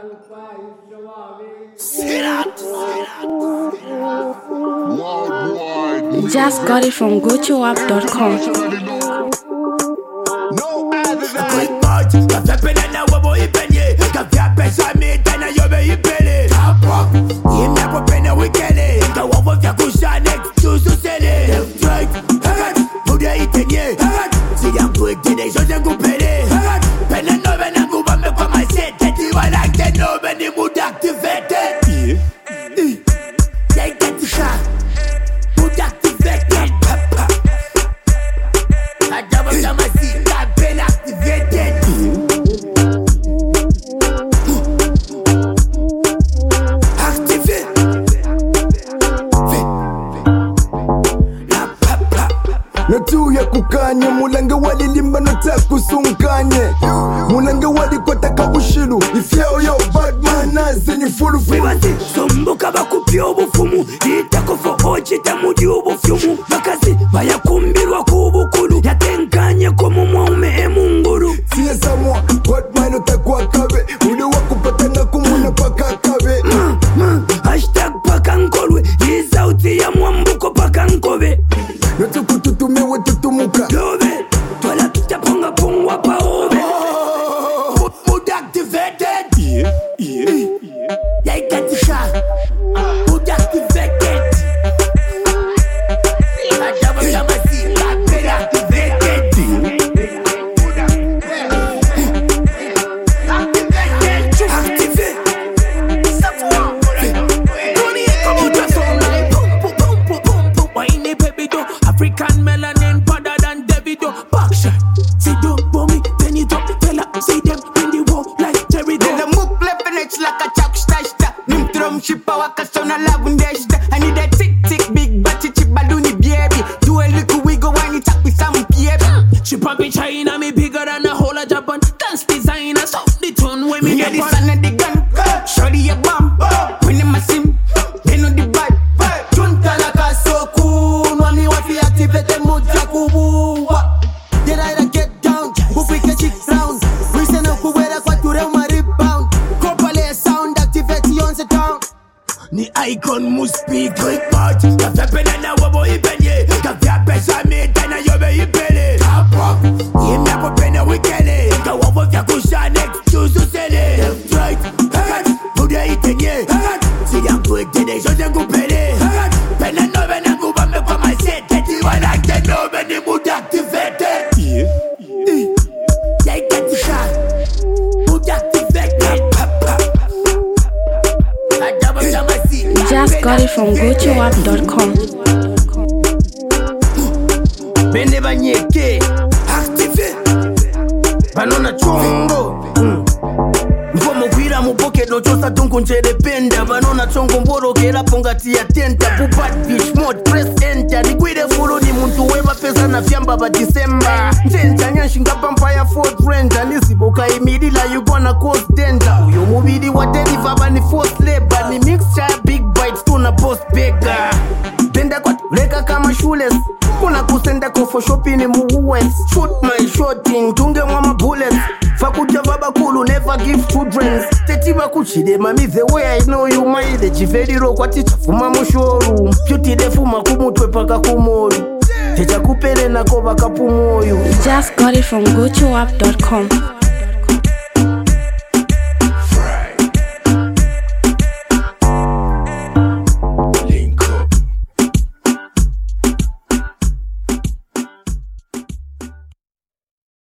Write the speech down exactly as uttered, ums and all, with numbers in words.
Just got it from go to app dot com. Natuya kukanye mulanga wali limba notaku sunkanye mulanga wali kwataka bushilu ifyao yo badman nazeni fulu fulu Wibati sombuka bakupya obufumu itako fo ochi tamudi obufyumu bakazi bayakumbirwa kubukulu yatenkanye ko mumwaume emunguru siya samwa badman otaku akabe ule wakupatanga kumuna paka kabe ma ma hashtag paka nkolwe izauti ya mwambuko paka nkobe Natuku tutumewe tutumuka Love, tola tutaponga pongwa pa ove Mood activated Yeah, yeah, yeah Yeah, you get the shot Mood activated I double down my seat, I been activated Activated Activate Money, come on, just all night Boom, boom, boom, boom, boom, boom Whiny baby do African melanin padder than Davido. Backshot, see don't bomb me, then you drop the fella. See them in the wall like Jerry. Then the move left and it's like a chalk stash. Nim drum ship a waka sound a lavender. I need a tick tick big batty chip balloony baby. Do a little wiggle when you talk with some baby. She probably China, me bigger than the whole of Japan. Dance designer, so the tone when me Yeah, get the one. son of the gun. Shorty a bomb. When them a sim, they know the vibe. Junta la caso cool. Money what we activate them mood jakubu. Get out and get down. Who quick a chick round. We send up who wear a quature my rebound. Copale sound activate on the town. Ni icon must speak quick part. Kafe pena na wabo ipenye. Kafe apesa mi tena yobe ipele. Kapok, yemya po pena wikele. Ka wabo vya kusha next chusu sele. Left right, hagat, muda itenye. Hagat, siya quick tene shote kupele. Hagat, pena no vena kuba me kwa my set. Teti wana kte no veni mood activated. Yeah, yeah. Yeah, you get the shot. Mood activated. I double down my seat. Just got it from go to app dot com. Bende banyeke Activate. banona chongo mfomo kwira mupoke dochosa tungu ncherependa banona chongo mborokera pongati ya tenta pupat fish mode press enter nikwire fulu ni muntu weba pesa na fyamba ba December njenja nyanshinga pampa ya Ford Ranger nisiboka imidila you gonna cause danger uyo mubidi wa deliver bani force labor ni mixture ya big bites tuna post bigger tenda kwa leka kama shoeless kuna kusenda ko for shopping mu U S shoot my shooting tunge mwa bullets fakuja baba kulu never give children tetiba kuchide mami the way I know you my the chivediro kwati chafuma mu showroom beauty defuma kumutwe paka kumoru teja kupele na ko baka pumoyo Just got it from go to app dot com.